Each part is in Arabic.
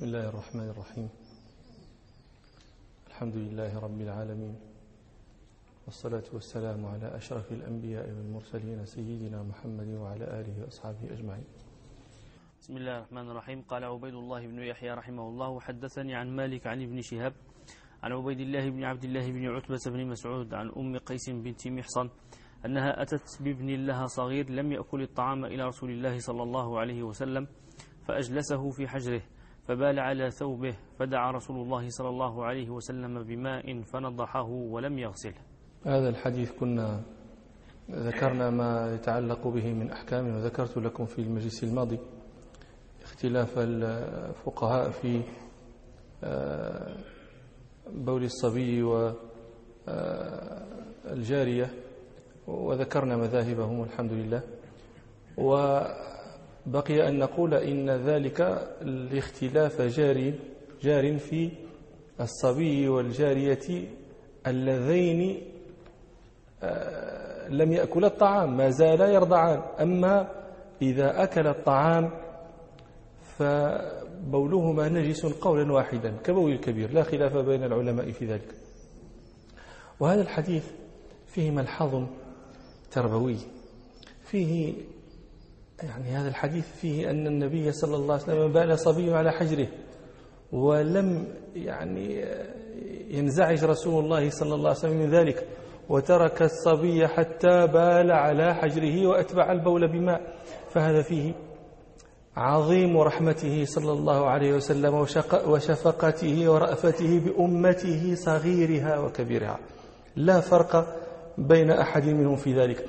بسم الله الرحمن الرحيم. الحمد لله رب العالمين، والصلاة والسلام على أشرف الأنبياء والمرسلين سيدنا محمد وعلى آله وأصحابه أجمعين. بسم الله الرحمن الرحيم. قال عبيد الله بن يحيى رحمه الله: حدثني عن مالك عن ابن شهاب عن عبيد الله بن عبد الله بن عتبة بن مسعود عن أم قيس بنت محصن أنها أتت بابن لها صغير لم يأكل الطعام إلى رسول الله صلى الله عليه وسلم فأجلسه في حجره فبال على ثوبه فدعا رسول الله صلى الله عليه وسلم بماء فنضحه ولم يغسله. هذا الحديث كنا ذكرنا ما يتعلق به من أحكام، وذكرت لكم في المجلس الماضي اختلاف الفقهاء في بول الصبي والجارية، وذكرنا مذاهبهم والحمد لله. وبقي أن نقول إن ذلك الاختلاف جار في الصبي والجارية اللذين لم يأكل الطعام، ما زالا يرضعان. أما إذا أكل الطعام فبولهما نجس قولا واحدا كبول الكبير، لا خلاف بين العلماء في ذلك. وهذا الحديث فيه ملحظ تربوي، فيه هذا الحديث فيه أن النبي صلى الله عليه وسلم بال صبي على حجره، ولم ينزعج رسول الله صلى الله عليه وسلم من ذلك، وترك الصبي حتى بال على حجره وأتبع البول بماء. فهذا فيه عظيم رحمته صلى الله عليه وسلم وشفقته ورأفته بأمته صغيرها وكبيرها، لا فرق بين أحد منهم في ذلك.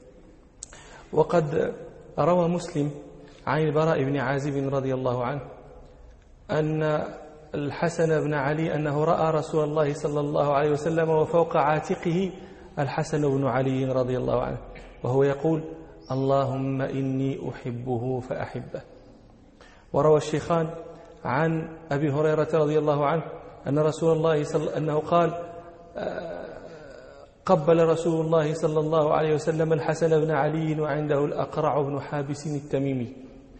وقد روى مسلم عن البراء بن عازب رضي الله عنه أن الحسن بن علي أنه رأى رسول الله صلى الله عليه وسلم وفوق عاتقه الحسن بن علي رضي الله عنه وهو يقول: اللهم إني أحبه فأحبه. وروى الشيخان عن أبي هريرة رضي الله عنه أن رسول الله أنه قال: قبل رسول الله صلى الله عليه وسلم الحسن بن علي وعنده الأقرع بن حابس التميمي،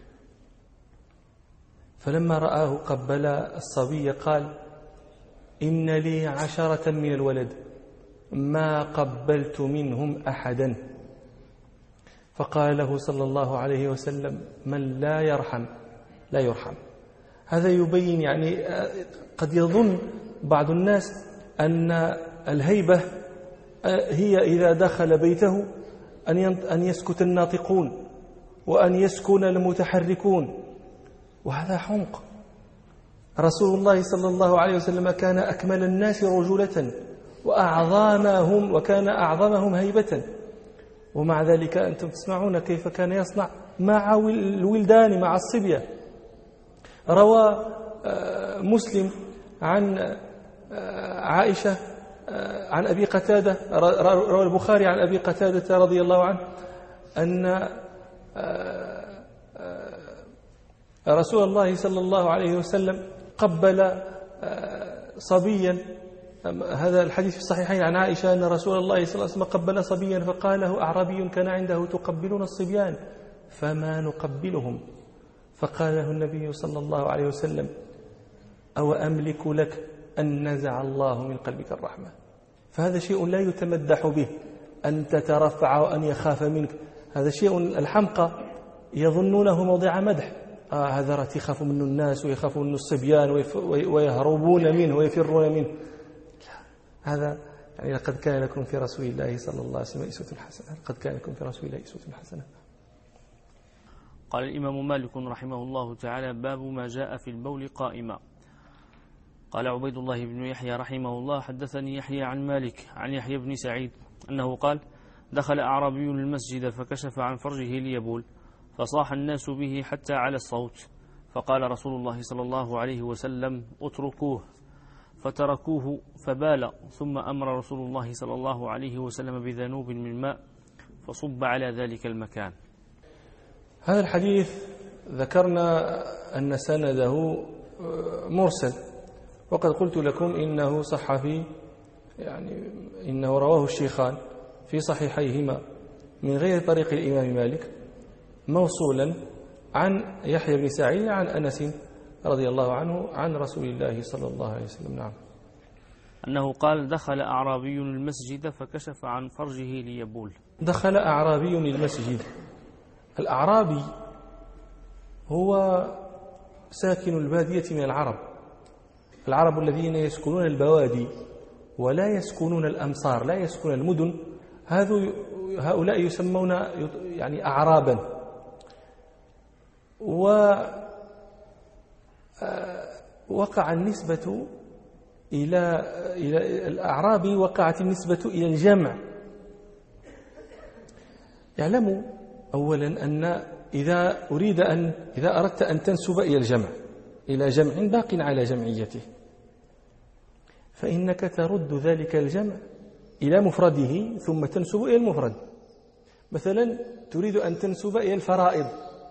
فلما رآه قبل الصبي قال: إن لي 10 من الولد ما قبلت منهم أحدا. فقال له صلى الله عليه وسلم: من لا يرحم لا يرحم. هذا يبين قد يظن بعض الناس أن الهيبة هي إذا دخل بيته أن يسكت الناطقون وأن يسكن المتحركون، وهذا حمق. رسول الله صلى الله عليه وسلم كان أكمل الناس رجولة وكان أعظمهم هيبة، ومع ذلك أنتم تسمعون كيف كان يصنع مع الولدان مع الصبية. روى مسلم عن عائشة عن أبي قتادة، روى البخاري عن أبي قتادة رضي الله عنه أن رسول الله صلى الله عليه وسلم قبل صبيا. هذا الحديث في الصحيحين عن عائشة أن رسول الله صلى الله عليه وسلم قبل صبيا فقال له أعرابي كان عنده: تقبلون الصبيان فما نقبلهم؟ فقال له النبي صلى الله عليه وسلم: أو أملك لك أن نزع الله من قلبك الرحمة. فهذا شيء لا يتمدح به، أن تترفع وأن يخاف منك. هذا شيء الحمقى يظنونه موضع مدح. هذا رأت يخاف منه الناس ويخاف منه الصبيان ويهربون منه ويفرون منه. هذا لقد كان لكم في رسول الله صلى الله عليه وسلم أسوة حسنة. قد كان لكم في رسول الله أسوة حسنة. قال الإمام مالك رحمه الله تعالى: باب ما جاء في البول قائما. قال عبيد الله بن يحيى رحمه الله: حدثني يحيى عن مالك عن يحيى بن سعيد أنه قال: دخل أعرابي المسجد فكشف عن فرجه ليبول، فصاح الناس به حتى على الصوت، فقال رسول الله صلى الله عليه وسلم: اتركوه، فتركوه فبال، ثم أمر رسول الله صلى الله عليه وسلم بذنوب من ماء فصب على ذلك المكان. هذا الحديث ذكرنا أن سنده مرسل، وقد قلت لكم إنه صح في إنه رواه الشيخان في صحيحيهما من غير طريق الإمام مالك موصولا عن يحيى بن سعيد عن أنس رضي الله عنه عن رسول الله صلى الله عليه وسلم. نعم. أنه قال: دخل أعرابي المسجد فكشف عن فرجه ليبول. دخل أعرابي المسجد. الأعرابي هو ساكن البادية من العرب الذين يسكنون البوادي ولا يسكنون الأمصار، لا يسكنون المدن، هؤلاء يسمون يعني أعرابا. ووقع النسبة إلى الأعرابي، وقعت النسبة إلى الجمع. اعلموا أولا أن إذا أردت أن تنسب إلى الجمع، إلى جمع باق على جمعيته، فإنك ترد ذلك الجمع إلى مفرده ثم تنسب إلى المفرد. مثلا تريد أن تنسب إلى الفرائض،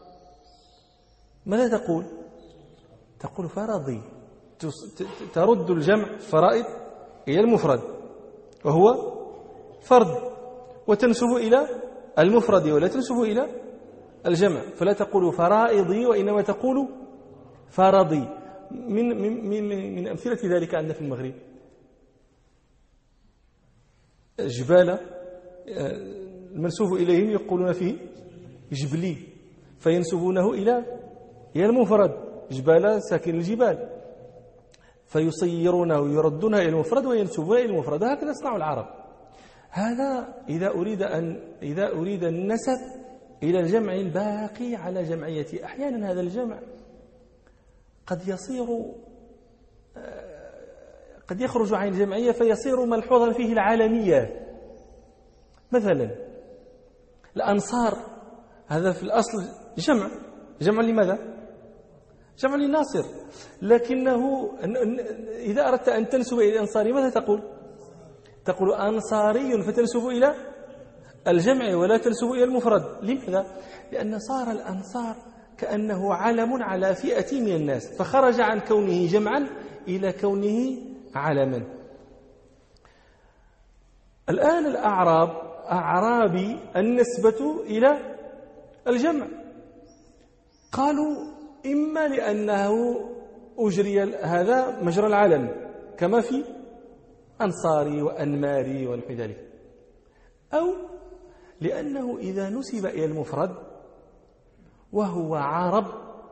ماذا تقول؟ تقول فرضي، ترد الجمع فرائض إلى المفرد وهو فرض، وتنسب إلى المفرد ولا تنسب إلى الجمع، فلا تقول فرائضي وإنما تقول فرضي. من أمثلة ذلك عندنا في المغرب جبالة، المنسوب إليهم يقولون فيه جبلي، فينسبونه إلى المفرد، جبالة ساكن الجبال، فيصيرونه ويردونه إلى المفرد وينسبونه إلى المفرد. هكذا يصنع العرب. هذا إذا أريد النسب إلى الجمع الباقي على جمعية. أحيانا هذا الجمع قد يخرج عن الجمعية فيصير ملحوظا فيه العالمية. مثلا الأنصار، هذا في الأصل جمع لماذا؟ جمع لناصر، لكنه إذا أردت أن تنسب إلى الأنصاري ماذا تقول؟ تقول أنصاري، فتنسب إلى الجمع ولا تنسب إلى المفرد. لماذا؟ لأن صار الأنصار كأنه علم على فئة من الناس، فخرج عن كونه جمعا إلى كونه علما. الآن الأعراب، أعرابي النسبة إلى الجمع، قالوا إما لأنه أجري هذا مجرى العلم كما في أنصاري وأنماري ونحو ذلك، أو لأنه إذا نسب إلى المفرد وهو عرب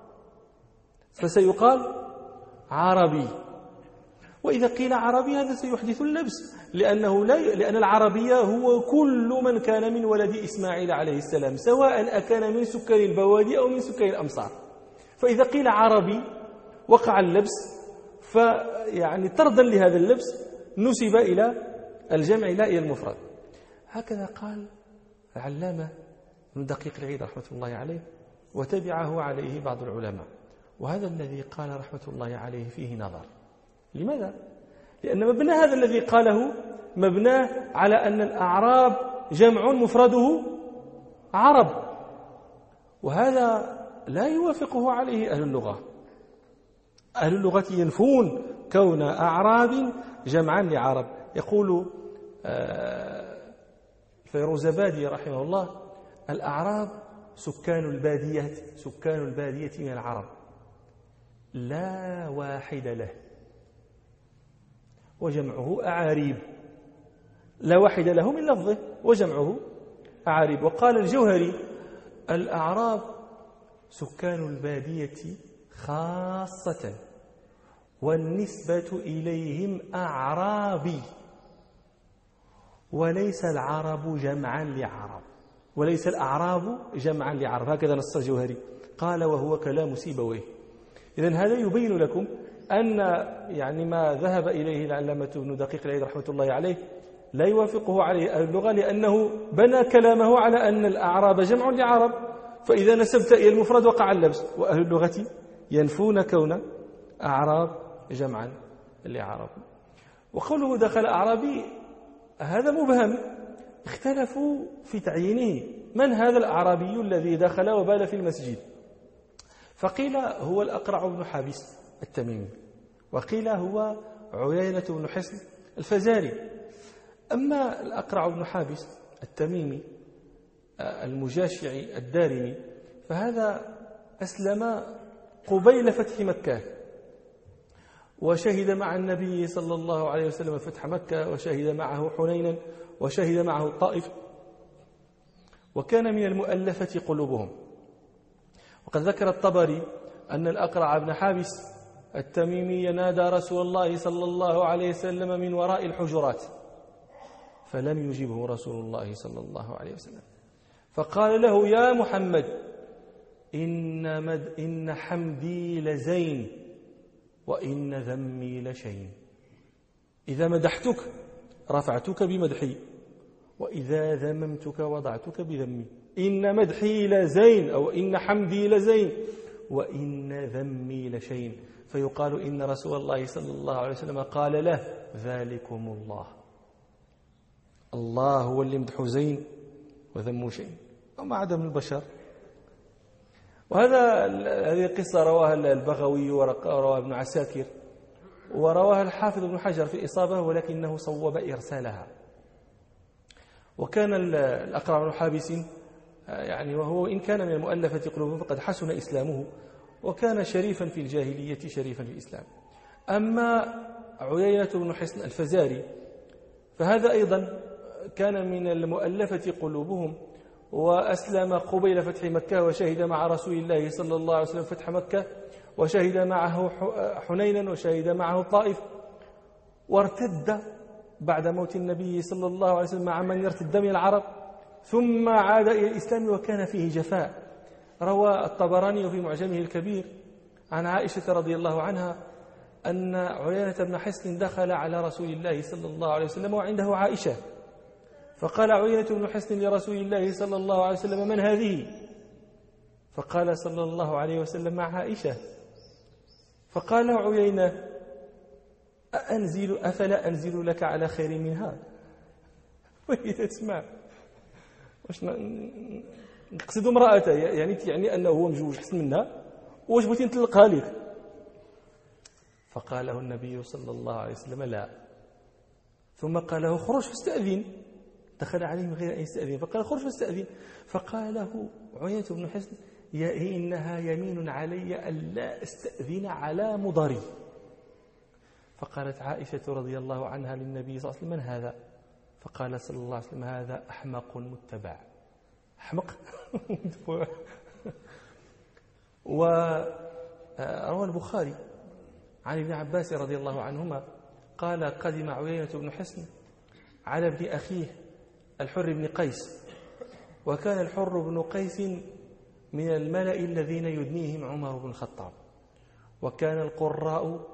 فسيقال عربي، وإذا قيل عربي هذا سيحدث اللبس، لأن العربية هو كل من كان من ولد إسماعيل عليه السلام، سواء أكان من سكان البوادي أو من سكان الأمصار. فإذا قيل عربي وقع اللبس، فيعني طردا لهذا اللبس نسب إلى الجمع لا إلى المفرد. هكذا قال العلامة ابن دقيق العيد رحمة الله عليه، وتبعه عليه بعض العلماء. وهذا الذي قال رحمة الله عليه فيه نظر. لماذا؟ لأن مبنى هذا الذي قاله مبناه على أن الأعراب جمع مفرده عرب، وهذا لا يوافقه عليه أهل اللغة. أهل اللغة ينفون كون أعراب جمعا لعرب. يقول الفيروزابادي رحمه الله: الأعراب سكان البادية من العرب، لا واحد له، وجمعه أعاريب. لا واحد له من لفظه وجمعه أعاريب. وقال الجوهري: الأعراب سكان البادية خاصة، والنسبة إليهم أعرابي، وليس العرب جمعا لعرب، وليس الأعراب جمعا لعرب. هكذا نص الجوهري، قال وهو كلام سيبويه. إذن هذا يبين لكم أن يعني ما ذهب إليه العلامة ابن دقيق العيد رحمة الله عليه لا يوافقه عليه أهل اللغة، لأنه بنى كلامه على أن الأعراب جمع لعرب، فإذا نسبت إلى المفرد وقع اللبس. وأهل اللغة ينفون كون أعراب جمعا لعرب. وقوله دخل أعرابي هذا مبهم، اختلفوا في تعيينه. من هذا الأعرابي الذي دخل وبال في المسجد؟ فقيل هو الأقرع بن حابس التميمي، وقيل هو عيينة بن حصن الفزاري. أما الأقرع بن حابس التميمي المجاشعي الدارمي فهذا أسلم قبيل فتح مكة، وشهد مع النبي صلى الله عليه وسلم فتح مكة، وشهد معه حنينا، وشهد معه الطائف، وكان من المؤلفة قلوبهم. وقد ذكر الطبري أن الأقرع بن حابس التميمي نادى رسول الله صلى الله عليه وسلم من وراء الحجرات، فلم يجبه رسول الله صلى الله عليه وسلم، فقال له: يا محمد، إن حمدي لزين وإن ذمي لشين. إذا مدحتك رفعتك بمدحي، وإذا ذممتك وضعتك بذمي. إن مدحي لزين أو إن حمدي لزين وإن ذمي لشين. فيقال إن رسول الله صلى الله عليه وسلم قال له: ذلكم الله. الله هو اللي مدحه زين وذمه شين، أما عدم البشر. هذه قصة رواها البغوي ورواها ابن عساكر ورواها الحافظ ابن حجر في الإصابة، ولكنه صوب إرسالها. وكان الأقرع بن حابس يعني وهو إن كان من المؤلفة قلوبهم فقد حسن إسلامه، وكان شريفا في الجاهلية شريفا في الإسلام. أما عيينة بن حصن الفزاري فهذا أيضا كان من المؤلفة قلوبهم، وأسلم قبيل فتح مكة، وشهد مع رسول الله صلى الله عليه وسلم فتح مكة، وشهد معه حنينا، وشهد معه الطائف، وارتد بعد موت النبي صلى الله عليه وسلم مع من يرتد من العرب، ثم عاد إلى الإسلام وكان فيه جفاء. روى الطبراني في معجمه الكبير عن عائشة رضي الله عنها أن عيينة بن حصن دخل على رسول الله صلى الله عليه وسلم وعنده عائشة، فقال عيينة بن حصن لرسول الله صلى الله عليه وسلم: من هذه؟ فقال صلى الله عليه وسلم: مع عائشة. فقال عيينة: أفلا أنزل لك على خير منها؟ وهي تسمع واش نقصد امرأته، يعني أنه هو مجوج حسن منها، واش بغيتي نطلقها لك؟ فقال له النبي صلى الله عليه وسلم: لا. ثم قال له: خرج فاستأذن. دخل عليه من غير أن يستأذن، فقال: خرج فاستأذن. فقال له عيينة بن حصن: إنها يمين علي ألا أستأذن على مضري. فقالت عائشة رضي الله عنها للنبي صلى الله عليه وسلم: من هذا؟ فقال صلى الله عليه وسلم: هذا أحمق متبع. أحمق متبع. وروى البخاري عن ابن عباس رضي الله عنهما قال: قدم عيينة بن حصن على ابن أخيه الحر بن قيس، وكان الحر بن قيس من الملأ الذين يدنيهم عمر بن الخطاب، وكان القراء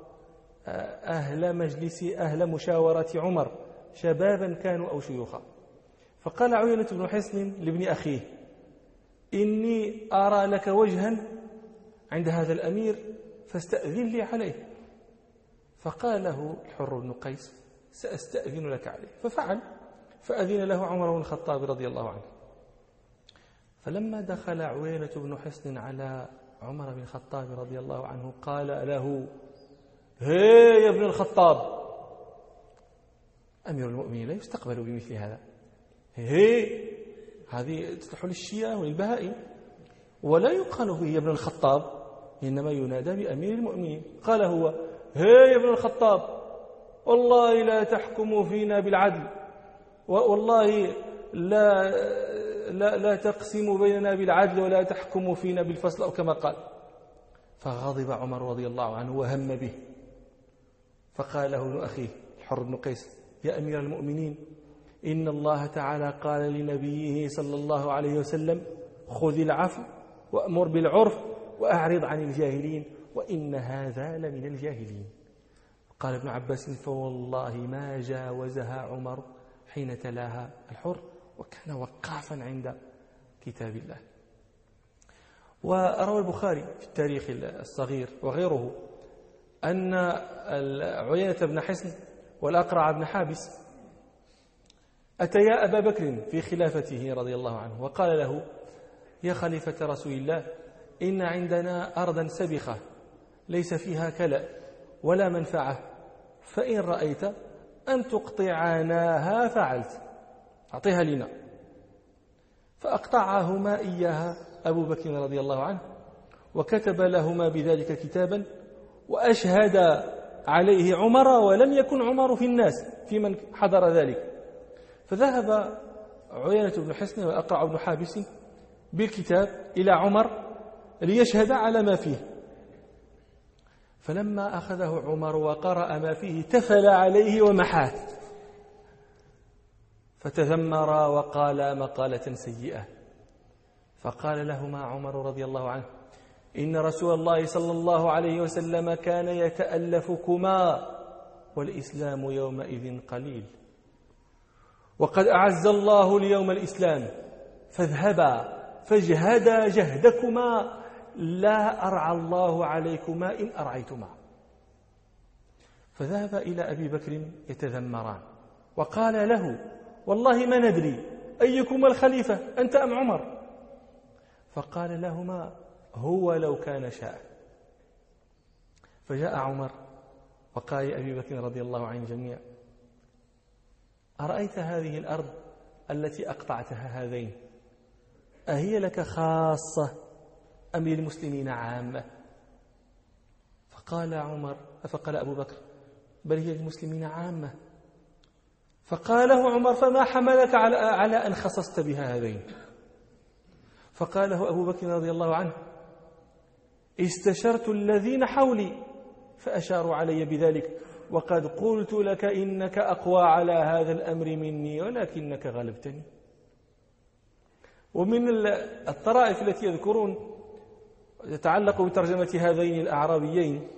أهل مشاورة عمر، شبابا كانوا أو شيوخا. فقال عيينة بن حصن لابن أخيه: إني أرى لك وجها عند هذا الأمير فاستأذن لي عليه. فقال له الحر بن قيس: سأستأذن لك عليه. ففعل، فأذن له عمر بن الخطاب رضي الله عنه. فلما دخل عيينة بن حصن على عمر بن الخطاب رضي الله عنه قال له: هي يا ابن الخطاب، أمير المؤمنين لا يستقبل بمثل هذا، هذه تصلح للشيعة وللبهائم، ولا يقال به يا ابن الخطاب، إنما ينادى بأمير المؤمنين. قال هو: هي يا ابن الخطاب، والله لا تحكم فينا بالعدل، والله لا تقسم بيننا بالعدل ولا تحكم فينا بالفصل، أو كما قال. فغضب عمر رضي الله عنه وهم به، فقال له ابن أخيه الحر بن قيس: يا أمير المؤمنين، إن الله تعالى قال لنبيه صلى الله عليه وسلم: خذ العفو وأمر بالعرف وأعرض عن الجاهلين، وإن هذا لمن الجاهلين. قال ابن عباس: فوالله ما جاوزها عمر حين تلاها الحر، وكان وقافا عند كتاب الله. وروى البخاري في التاريخ الصغير وغيره أن عيينة بن حصن والأقرع بن حابس أتيا أبا بكر في خلافته رضي الله عنه، وقال له: يا خليفة رسول الله، إن عندنا أرضا سبخة ليس فيها كلأ ولا منفعة، فإن رأيت أن تقطعناها فعلت، أعطيها لنا. فأقطعهما إياها أبو بكر رضي الله عنه، وكتب لهما بذلك كتابا وأشهد عليه عمر، ولم يكن عمر في الناس في من حضر ذلك. فذهب عيينة بن حصن وأقرع بن حابس بالكتاب إلى عمر ليشهد على ما فيه. فلما أخذه عمر وقرأ ما فيه تفل عليه ومحاه، فتذمر وقال مقالة سيئة. فقال لهما عمر رضي الله عنه: إن رسول الله صلى الله عليه وسلم كان يتألفكما والإسلام يومئذ قليل، وقد أعز الله اليوم الإسلام، فاذهبا فاجهدا جهدكما لا أرعى الله عليكما إن أرعيتما. فذهب إلى أبي بكر يتذمران، وقال له: والله ما ندري أيكما الخليفة أنت أم عمر؟ فقال لهما: هو لو كان شاء. فجاء عمر وقال لأبي بكر رضي الله عن الجميع: أرأيت هذه الأرض التي أقطعتها هذين أهي لك خاصة أم للمسلمين عامة؟ فقال أبو بكر: بل هي للمسلمين عامة. فقال له عمر: فما حملك على أن خصصت بها هذين؟ فقال له أبو بكر رضي الله عنه: استشرت الذين حولي فأشاروا علي بذلك، وقد قلت لك إنك أقوى على هذا الأمر مني ولكنك غلبتني. ومن الطرائف التي يذكرون يتعلق بترجمة هذين الأعرابيين،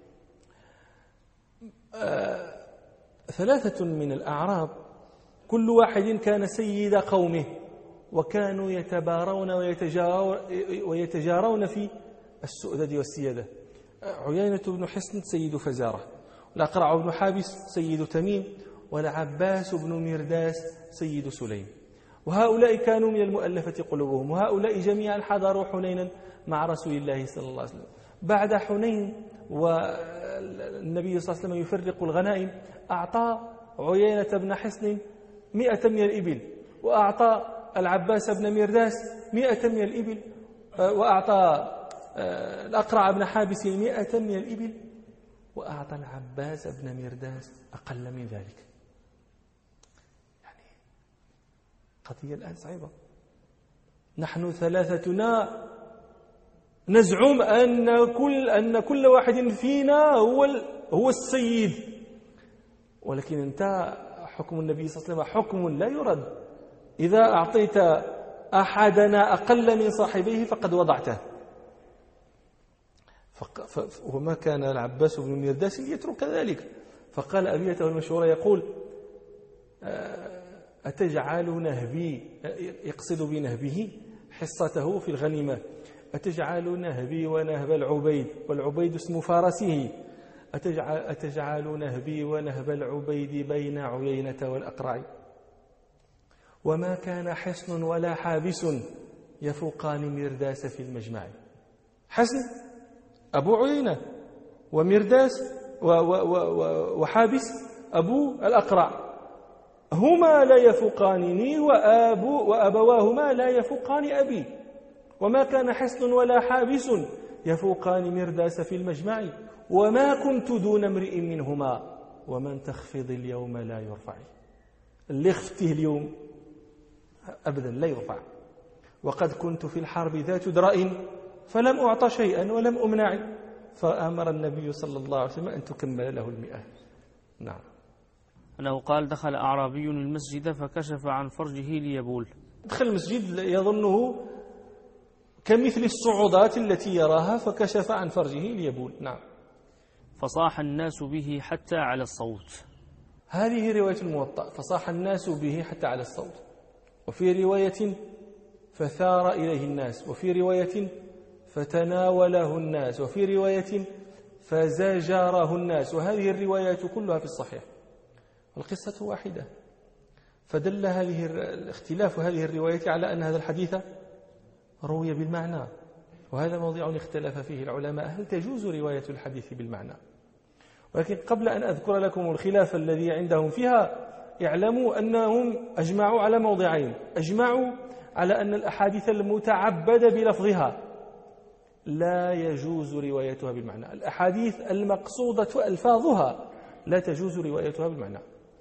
3 من الأعراب كل واحد كان سيد قومه، وكانوا يتبارون ويتجارون في السؤدد والسيادة. عيينة بن حصن سيد فزارة، والأقرع بن حابس سيد تميم، والعباس بن مرداس سيد سليم. وهؤلاء كانوا من المؤلفة قلوبهم، وهؤلاء جميعا حضروا حنينا مع رسول الله صلى الله عليه وسلم. بعد حنين والنبي صلى الله عليه وسلم يفرق الغنائم، أعطى عيينة بن حصن 100 من الإبل، وأعطى العباس بن مرداس 100 من الإبل، وأعطى الأقرع بن حابس 100 من الإبل، وأعطى العباس بن مرداس أقل من ذلك. يعني قضية الآن صعبة. نحن 3 نزعم أن كل واحد فينا هو السيد، ولكن انت حكم النبي صلى الله عليه وسلم حكم لا يرد. إذا أعطيت أحدنا أقل من صاحبيه فقد وضعته. وما كان العباس بن مرداس يترك ذلك، فقال أبيته المشهورة يقول: أتجعل نهبي، يقصد بنهبه حصته في الغنيمة، أتجعل نهبي ونهب العبيد، والعبيد اسم فارسه، أتجعل نهبي ونهب العبيد بين عيينة والأقرع، وما كان حصن ولا حابس يفوقان مرداس في المجمع. حصن أبو عيينة، ومرداس وحابس أبو الأقرع، هما لا يفوقانني وأبواهما لا يفوقان أبي، وما كان حصن ولا حابس يفوقان مرداس في المجمع، وما كنت دون امرئ منهما، ومن تخفض اليوم لا يرفع. اللي خفته اليوم أبدا لا يرفع. وقد كنت في الحرب ذات درء فلم أعط شيئا ولم أمنع، فأمر النبي صلى الله عليه وسلم أن تكمل له 100. نعم. أنه قال: دخل أعرابي المسجد فكشف عن فرجه ليبول. دخل المسجد يظنه كمثل الصعودات التي يراها، فكشف عن فرجه ليبول. نعم. فصاح الناس به حتى على الصوت. هذه رواية الموطأ، فصاح الناس به حتى على الصوت. وفي رواية فثار إليه الناس، وفي رواية فتناوله الناس، وفي رواية فزجره الناس. وهذه الروايات كلها في الصحيح، القصة واحدة. فدل اختلاف هذه الروايات على أن هذا الحديث روي بالمعنى، وهذا موضوع اختلف فيه العلماء، هل تجوز رواية الحديث بالمعنى؟ ولكن قبل أن أذكر لكم الخلاف الذي عندهم فيها، اعلموا أنهم أجمعوا على موضعين. أجمعوا على أن الأحاديث المتعبد بلفظها لا يجوز روايتها بالمعنى. الأحاديث المقصودة ألفاظها لا تجوز روايتها بالمعنى.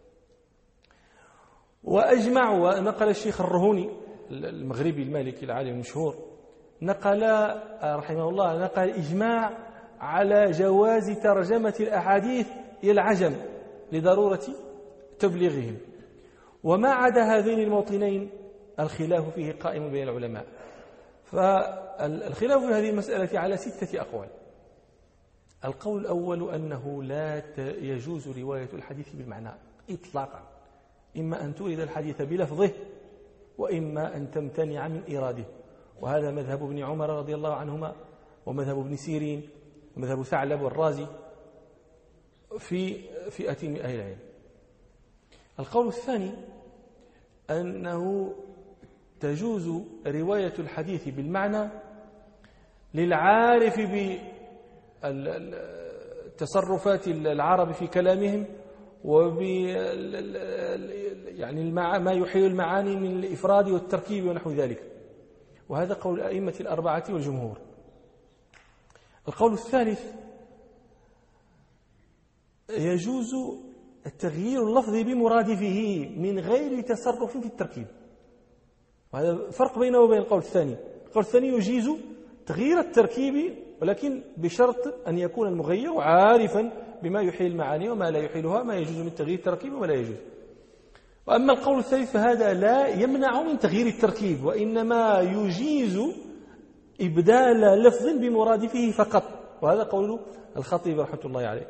وأجمع، ونقل الشيخ الرهوني المغربي المالكي العالم المشهور نقل رحمه الله نقل إجماع على جواز ترجمة الأحاديث إلى العجم لضرورة تبليغهم. وما عدا هذين الموطنين الخلاف فيه قائم بين العلماء. فالخلاف في هذه المسألة على 6 أقوال. القول الأول أنه لا يجوز رواية الحديث بالمعنى إطلاقا، إما أن تورد الحديث بلفظه وإما أن تمتنع من إيراده، وهذا مذهب ابن عمر رضي الله عنهما ومذهب ابن سيرين ومذهب ثعلب والرازي في فئة من أهل العلم. القول الثاني أنه تجوز رواية الحديث بالمعنى للعارف بتصرفات العرب في كلامهم وب يعني ما يحيل المعاني من الإفراد والتركيب ونحو ذلك، وهذا قول الأئمة الأربعة والجمهور. القول الثالث يجوز التغيير اللفظي بمرادفه من غير تصرف في التركيب، وهذا فرق بينه وبين القول الثاني. القول الثاني يجيز تغيير التركيب ولكن بشرط أن يكون المغير عارفا بما يحيل المعاني وما لا يحيلها، ما يجوز من تغيير التركيب وما لا يجوز. وأما القول الثالث فهذا لا يمنع من تغيير التركيب، وإنما يجيز إبدال لفظ بمرادفه فقط، وهذا قول الخطيب رحمة الله عليه.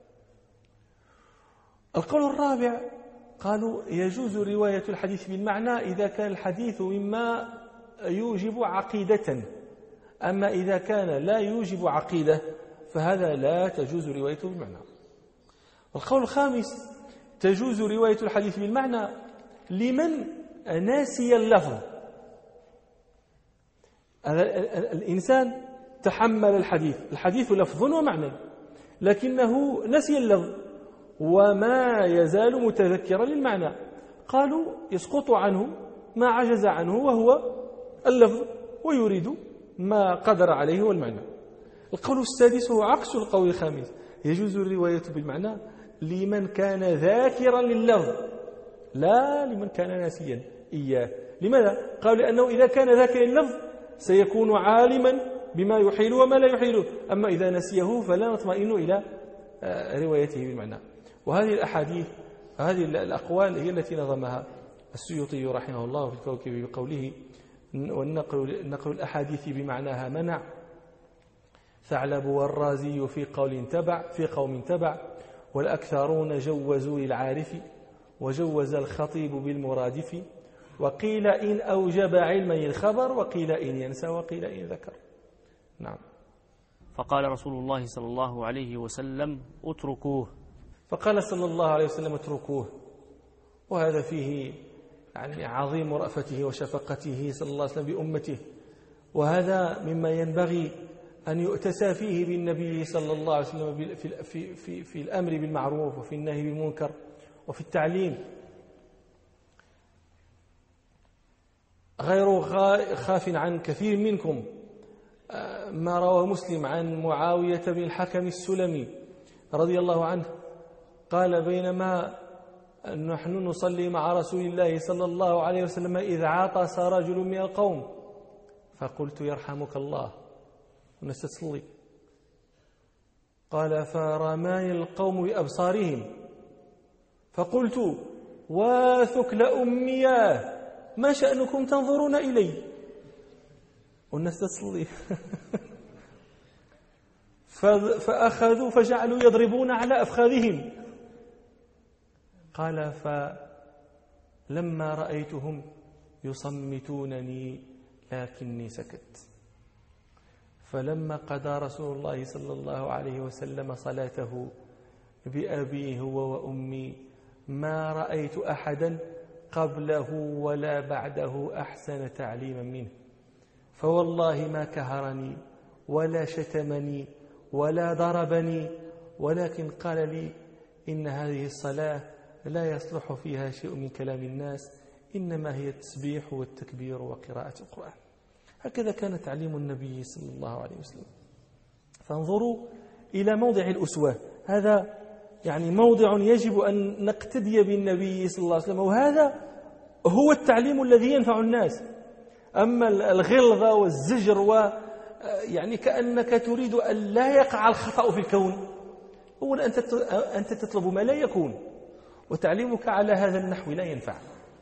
القول الرابع قالوا يجوز رواية الحديث بالمعنى إذا كان الحديث مما يوجب عقيدة، أما إذا كان لا يوجب عقيدة فهذا لا تجوز روايته بالمعنى. القول الخامس تجوز رواية الحديث بالمعنى لمن ناسي اللفظ. الإنسان تحمل الحديث لفظ ومعنى، لكنه نسي اللفظ وما يزال متذكرا للمعنى، قالوا يسقط عنه ما عجز عنه وهو اللفظ ويريد ما قدر عليه والمعنى. القول السادس هو عكس القول الخامس، يجوز الرواية بالمعنى لمن كان ذاكرا لللفظ لا لمن كان ناسيا إياه. لماذا؟ قالوا لأنه إذا كان ذاكرا لللفظ سيكون عالما بما يحيله وما لا يحيله، أما إذا نسيه فلا نطمئن إلى روايته بالمعنى. وهذه الأحاديث هذه الأقوال هي التي نظمها السيوطي رحمه الله في الكوكب بقوله نقل الأحاديث بمعناها منع ثعلب والرازي في قوم تبع والأكثرون جوزوا للعارف وجوز الخطيب بالمرادف، وقيل إن أوجب علما الخبر وقيل إن ينسى وقيل إن ذكر. نعم. فقال رسول الله صلى الله عليه وسلم اتركوه. فقال صلى الله عليه وسلم اتركوه، وهذا فيه يعني عظيم رأفته وشفقته صلى الله عليه وسلم بأمته، وهذا مما ينبغي أن يؤتسى فيه بالنبي صلى الله عليه وسلم في الأمر بالمعروف وفي النهي بالمنكر وفي التعليم. غير خاف عن كثير منكم ما رواه مسلم عن معاوية بن الحكم السلمي رضي الله عنه قال بينما نحن نصلي مع رسول الله صلى الله عليه وسلم إذ عطس رجل من القوم فقلت يرحمك الله والناس تصلي، قال فرماني القوم بأبصارهم فقلت واثكل أمياه ما شأنكم تنظرون إلي والناس تصلي فأخذوا فجعلوا يضربون على أفخاذهم، قال فلما رأيتهم يصمتونني لكني سكت، فلما قضى رسول الله صلى الله عليه وسلم صلاته بأبي هو وأمي ما رأيت أحدا قبله ولا بعده أحسن تعليما منه، فوالله ما كهرني ولا شتمني ولا ضربني، ولكن قال لي إن هذه الصلاة لا يصلح فيها شيء من كلام الناس، إنما هي التسبيح والتكبير وقراءة القرآن. هكذا كان تعليم النبي صلى الله عليه وسلم. فانظروا إلى موضع الأسوة، هذا يعني موضع يجب أن نقتدي بالنبي صلى الله عليه وسلم، وهذا هو التعليم الذي ينفع الناس. أما الغلظة والزجر يعني كأنك تريد أن لا يقع الخطأ في الكون، أولا أنت تطلب ما لا يكون، وتعليمك على هذا النحو لا ينفع.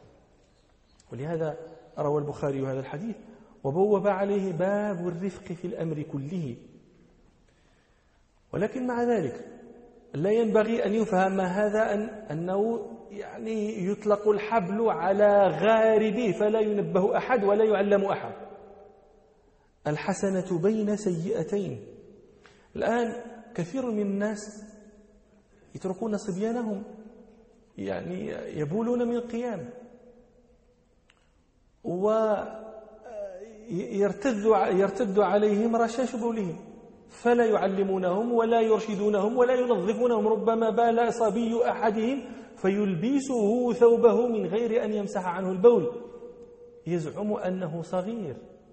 ولهذا روى البخاري هذا الحديث وبوب عليه باب الرفق في الأمر كله. ولكن مع ذلك لا ينبغي أن يفهم هذا أنه يعني يطلق الحبل على غاربه فلا ينبه أحد ولا يعلم أحد. الحسنة بين سيئتين. الآن كثير من الناس يتركون صبيانهم يعني يبولون من القيام، ويرتد عليهم رشاش بولهم، فلا يعلمونهم ولا يرشدونهم ولا ينظفونهم. ربما بال صبي أحدهم فيلبسه ثوبه من غير أن يمسح عنه البول، يزعم أنه صغير.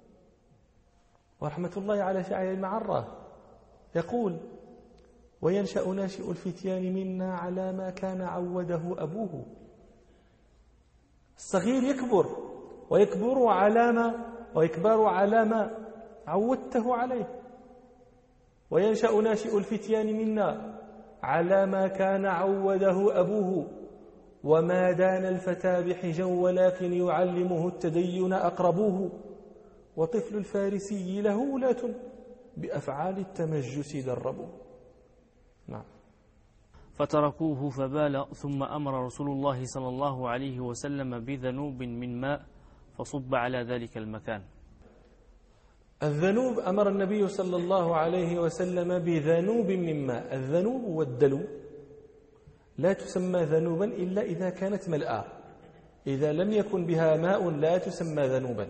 ورحمة الله على شاعر المعرة يقول: وينشأ ناشئ الفتيان منا على ما كان عوده أبوه. الصغير يكبر ويكبر على ما عودته عليه. وينشأ ناشئ الفتيان منا على ما كان عوده أبوه، وما دان الفتى بحجا ولكن يعلمه التدين أقربوه. وطفل الفارسي له ولاة بأفعال التمجس دربوه. نعم. فتركوه فبال، ثم أمر رسول الله صلى الله عليه وسلم بذنوب من ماء فصب على ذلك المكان. الذنوب، أمر النبي صلى الله عليه وسلم بذنوب من ماء. الذنوب والدلو لا تسمى ذنوبا إلا إذا كانت ملأى، إذا لم يكن بها ماء لا تسمى ذنوبا.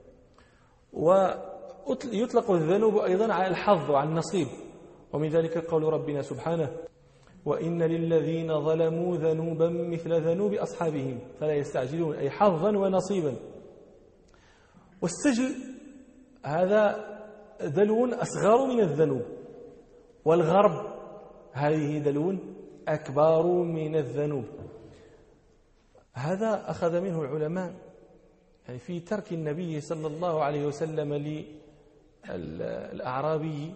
ويطلق الذنوب أيضا على الحظ وعلى النصيب، ومن ذلك قول ربنا سبحانه: وإن للذين ظلموا ذنوبا مثل ذنوب أصحابهم فلا يستعجلون، أي حظا ونصيبا. والسجل هذا دلو أصغر من الذنوب، والغرب هذه دلو أكبر من الذنوب. هذا أخذ منه العلماء يعني في ترك النبي صلى الله عليه وسلم للأعرابي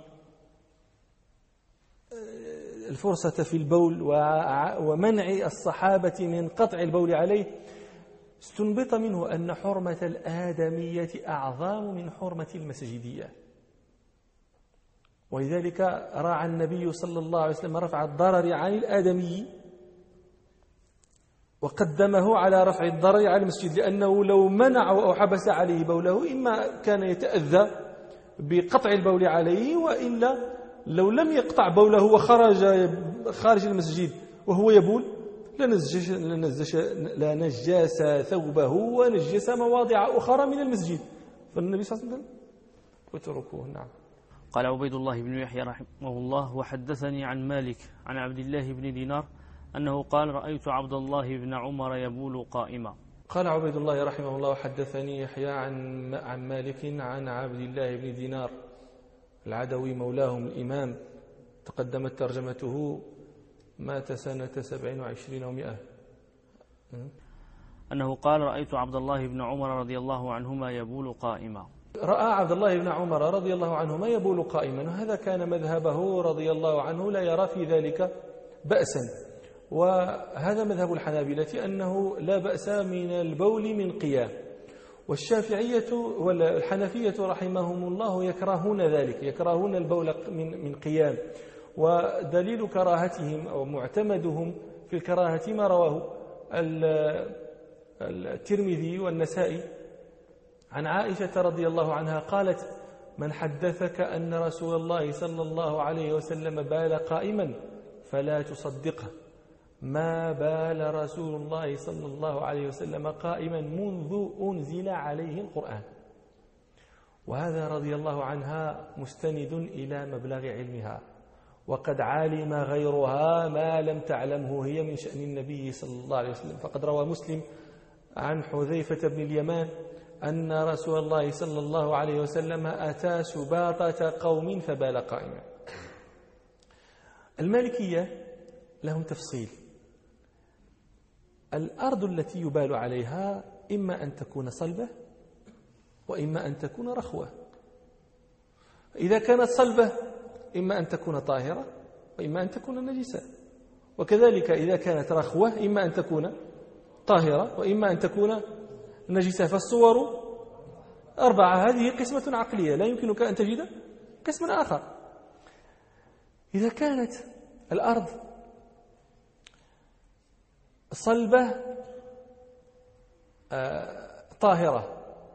الفرصة في البول ومنع الصحابة من قطع البول عليه، استنبط منه أن حرمة الآدمية أعظم من حرمة المسجدية. ولذلك راعى النبي صلى الله عليه وسلم رفع الضرر عن الآدمي وقدمه على رفع الضرر على المسجد، لأنه لو منعه أو حبس عليه بوله إما كان يتأذى بقطع البول عليه، وإلا لو لم يقطع بوله وخرج خارج المسجد وهو يبول لنجس ثوبه ونجس مواضع أخرى من المسجد. فالنبي صلى الله عليه وسلم وتركوه. نعم. قال عبيد الله بن يحيى رحمه الله: وحدثني عن مالك عن عبد الله بن دينار أنه قال: رأيت عبد الله بن عمر يبول قائما. قال عبيد الله رحمه الله: وحدثني يحيى عن مالك عن عبد الله بن دينار العدوي مولاهم الإمام، تقدمت ترجمته، مات سنة 27 و100. أنه قال: رأيت عبد الله بن عمر رضي الله عنهما يبول قائما. رأى عبد الله بن عمر رضي الله عنهما يبول قائما، وهذا كان مذهبه رضي الله عنه، لا يرى في ذلك بأسا. وهذا مذهب الحنابلة أنه لا بأس من البول من قيام، والشافعية والحنفية رحمهم الله يكرهون ذلك، يكرهون البول من قيام. ودليل كراهتهم أو معتمدهم في الكراهة ما رواه الترمذي والنسائي عن عائشة رضي الله عنها قالت: من حدثك أن رسول الله صلى الله عليه وسلم بال قائما فلا تصدقه، ما بال رسول الله صلى الله عليه وسلم قائما منذ أنزل عليه القرآن. وهذا رضي الله عنها مستند إلى مبلغ علمها، وقد علم غيرها ما لم تعلمه هي من شأن النبي صلى الله عليه وسلم. فقد روى مسلم عن حذيفة بن اليمان أن رسول الله صلى الله عليه وسلم أتى سباطة قوم فبال قائما. المالكية لهم تفصيل. الأرض التي يبال عليها إما أن تكون صلبة وإما أن تكون رخوة. إذا كانت صلبة إما أن تكون طاهرة وإما أن تكون نجسة، وكذلك إذا كانت رخوة إما أن تكون طاهرة وإما أن تكون نجسة. فالصور 4. هذه قسمة عقلية، لا يمكنك أن تجد قسما آخر. إذا كانت الأرض صلبة طاهرة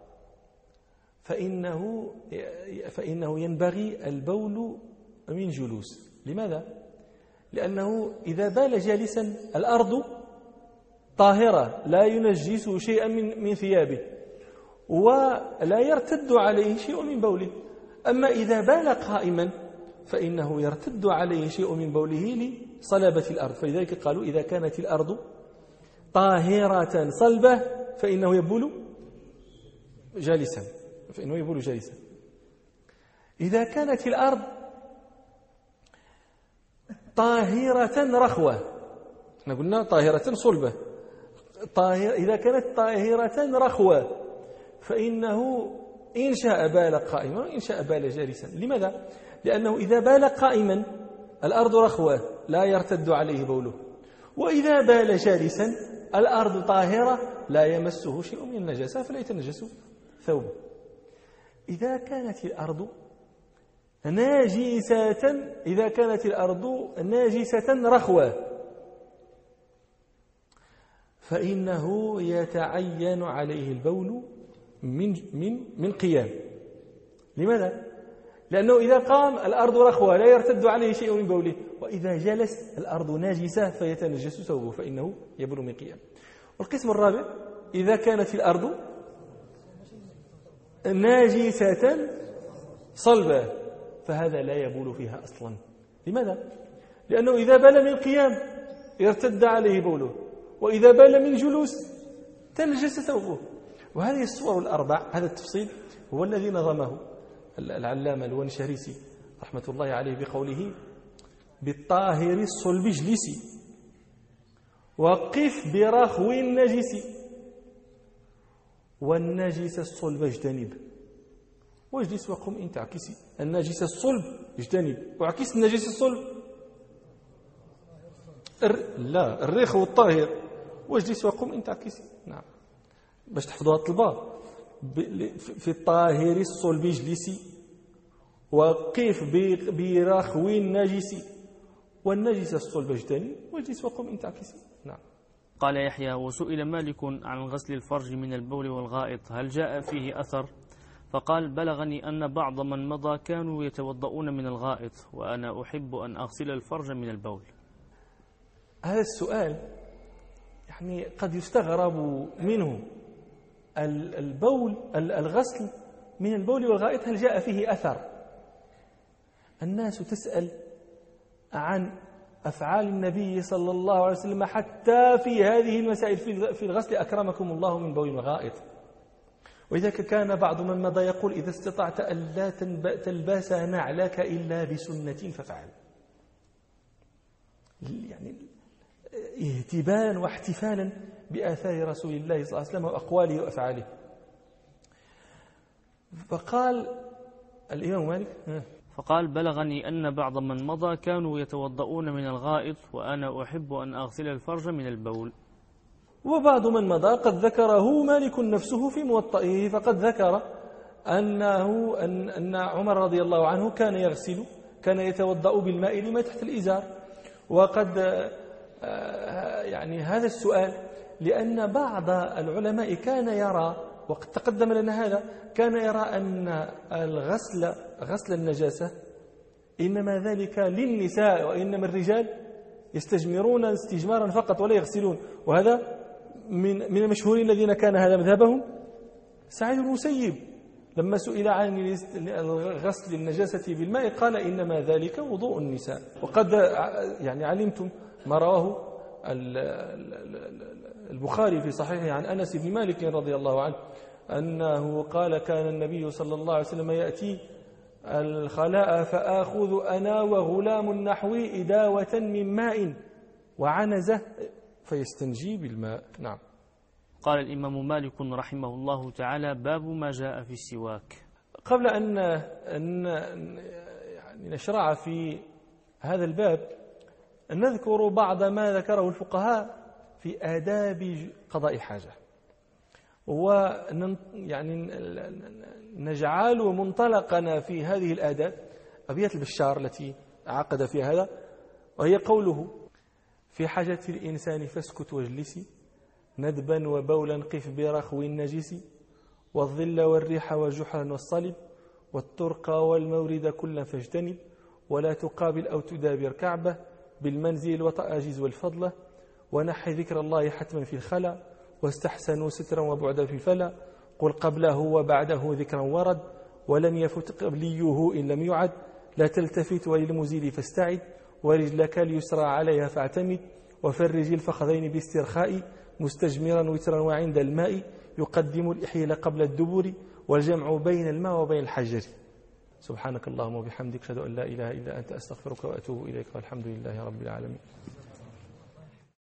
فإنه ينبغي البول من جلوس. لماذا؟ لأنه إذا بال جالسا الأرض طاهرة لا ينجس شيئا من ثيابه ولا يرتد عليه شيء من بوله. أما إذا بال قائما فإنه يرتد عليه شيء من بوله لصلابة الأرض. فلذلك قالوا إذا كانت الأرض طاهرة صلبة فإنه يبول جالسا. إذا كانت الأرض طاهرة رخوة، احنا قلنا طاهرة صلبة، إذا كانت طاهرة رخوة فإنه إن شاء بال قائما وإن شاء بال جالسا. لماذا؟ لأنه إذا بال قائما الأرض رخوة لا يرتد عليه بوله، وإذا بال جالسا الأرض طاهرة لا يمسه شيء من النجاسة فلا يتنجس ثوبه. إذا كانت الأرض ناجسة رخوة فإنه يتعين عليه البول من قيام. لماذا؟ لأنه إذا قام الأرض رخوة لا يرتد عليه شيء من بوله، وإذا جلس الأرض ناجسة فيتنجس ثوبه فإنه يبول من قيام. والقسم الرابع إذا كانت الأرض ناجسة صلبة فهذا لا يبول فيها أصلا. لماذا؟ لأنه إذا بال من قيام يرتد عليه بوله، وإذا بال من جلوس تنجس ثوبه. وهذه الصور 4، هذا التفصيل هو الذي نظمه العلامة الونشريسي رحمة الله عليه بقوله: بالطاهر الصلب اجلسي وقف برخو النجس والنجس الصلب اجتنب واجلس وقم إن تعكسي. النجس الصلب اجتنب وعكس النجس الصلب لا الريخ والطاهر واجلس وقم إن تعكسي. نعم، باش تحفظوها الطلبة. في الطاهر الصلب اجلسي وقف برخو النجس والنجس الصلب اجتنب واجلس وقم إن تعكسي. نعم. قال يحيى: وسئل مالك عن غسل الفرج من البول والغائط هل جاء فيه أثر؟ فقال: بلغني أن بعض من مضى كانوا يتوضؤون من الغائط وأنا أحب أن أغسل الفرج من البول. هذا السؤال يعني قد يستغرب منه. الغسل من البول والغائط هل جاء فيه أثر؟ الناس تسأل عن أفعال النبي صلى الله عليه وسلم حتى في هذه المسائل في الغسل أكرمكم الله من بول وغائط. وإذا كان بعض من مضى يقول: إذا استطعت أن لا تلبس نعلك إلا بسنة ففعل. يعني اهتبالا واحتفالا بآثار رسول الله صلى الله عليه وسلم وأقواله وأفعاله. فقال الإمام مالك: فقال: بلغني أن بعض من مضى كانوا يتوضؤون من الغائط وأنا أحب أن أغسل الفرج من البول. وبعض من مضى قد ذكره مالك نفسه في موطئه، فقد ذكر أن عمر رضي الله عنه كان يتوضأ بالماء لما تحت الإزار. وقد يعني هذا السؤال لأن بعض العلماء كان يرى، وقد تقدم لنا هذا، كان يرى أن غسل النجاسة إنما ذلك للنساء، وإنما الرجال يستجمرون استجمارا فقط ولا يغسلون. وهذا من المشهورين الذين كان هذا مذهبهم سعيد بن المسيب لما سئل عن غسل النجاسة بالماء قال: إنما ذلك وضوء النساء. وقد يعني علمتم ما رواه البخاري في صحيحه عن أنس بن مالك رضي الله عنه أنه قال كان النبي صلى الله عليه وسلم يأتي الخلاء فآخذ أنا وغلام نحوي إداوة من ماء وعنزة فيستنجي بالماء. نعم. قال الإمام مالك رحمه الله تعالى: باب ما جاء في السواك. قبل أن يعني نشرع في هذا الباب نذكر بعض ما ذكره الفقهاء في آداب قضاء حاجة، يعني نجعل منطلقنا في هذه الآداب أبيات البشار التي عقد في هذا، وهي قوله: في حاجة الإنسان فاسكت واجلسي، ندبا وبولا قف برخو النجس، والظل والريح وجحرا والصلب، والطرق والمورد كلا فاجتنب، ولا تقابل أو تدابر كعبة، بالمنزل وطأجز والفضلة، ونحي ذكر الله حتما في الخلا، واستحسنوا سترا وبعدا في الفلا، قل قبله وبعده ذكرا ورد، ولم يفت قبليه إن لم يعد، لا تلتفت وللمزيل فاستعد، ورجلك اليسرى عليها فاعتمد، وفرج الفخذين باسترخاء، مستجمرا وترا وعند الماء، يقدم الإحيل قبل الدبر، والجمع بين الماء وبين الحجر. سبحانك اللهم وبحمدك أشهد أن لا إله إلا أنت أستغفرك وأتوب إليك، والحمد لله رب العالمين.